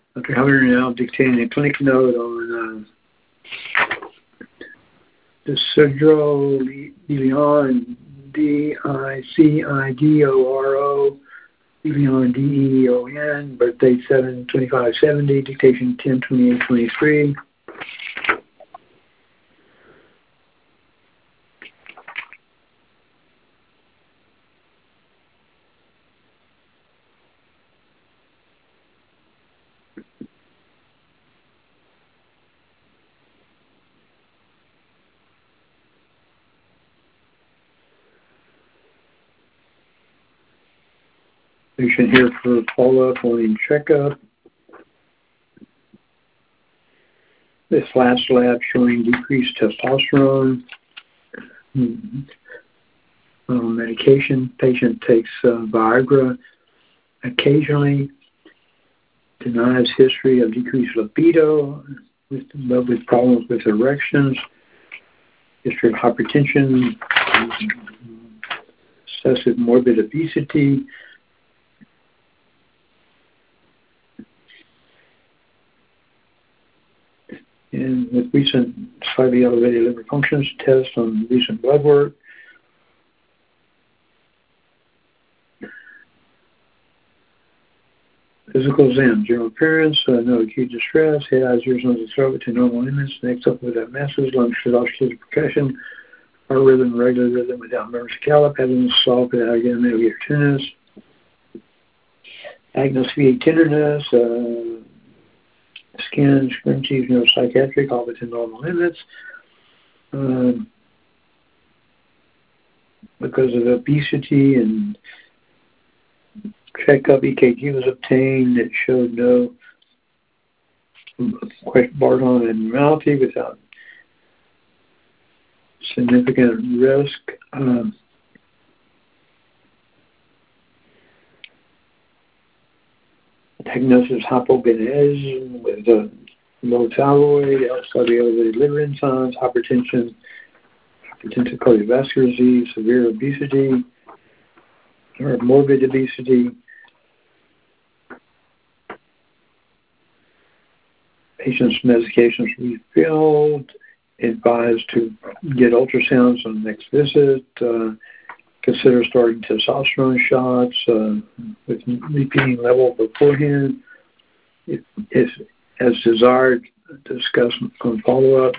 Dr. Howard now dictating a clinic note on the Decidoro, Dicidoro, Deon, Deon, birthday 7/25/70, dictation 10/28/23. Patient here for follow-up, morning checkup. This last lab showing decreased testosterone. Medication. Patient takes Viagra occasionally. Denies history of decreased libido, with problems with erections. History of hypertension. Excessive morbid obesity. And with recent slightly elevated liver functions, test on recent blood work. Physical exam, general appearance, no acute distress, head, eyes, ears, nose, and throat to normal limits, next up without masses, lungs, oscillating percussion, heart rhythm, regular rhythm without nervous gallop, having solved without again middle ear tenderness. Diagnosed VA tenderness, skin, scrunchies, neuropsychiatric, all within normal limits. Because of obesity and checkup, EKG was obtained. It showed no Barton abnormality without significant risk. Diagnosis hypogonadism with low thyroid, slightly elevated liver enzymes, hypertension, hypertensive cardiovascular disease, severe obesity, or morbid obesity. Patient's medications refilled, advised to get ultrasounds on the next visit, consider starting testosterone shots with repeating level beforehand. If as desired, discuss on follow-up.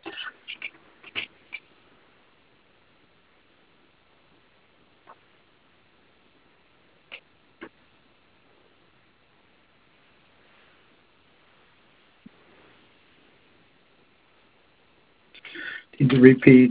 Need to repeat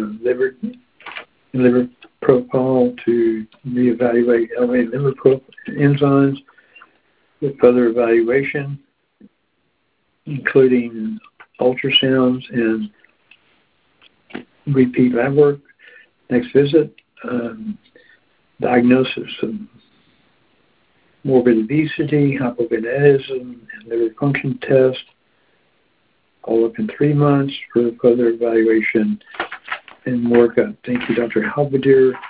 liver profile to reevaluate elevated liver enzymes with further evaluation, including ultrasounds and repeat lab work. Next visit, diagnosis of morbid obesity, hypogonadism, and liver function test. All up in 3 months for further evaluation and workup. Thank you, Dr. Halberdier.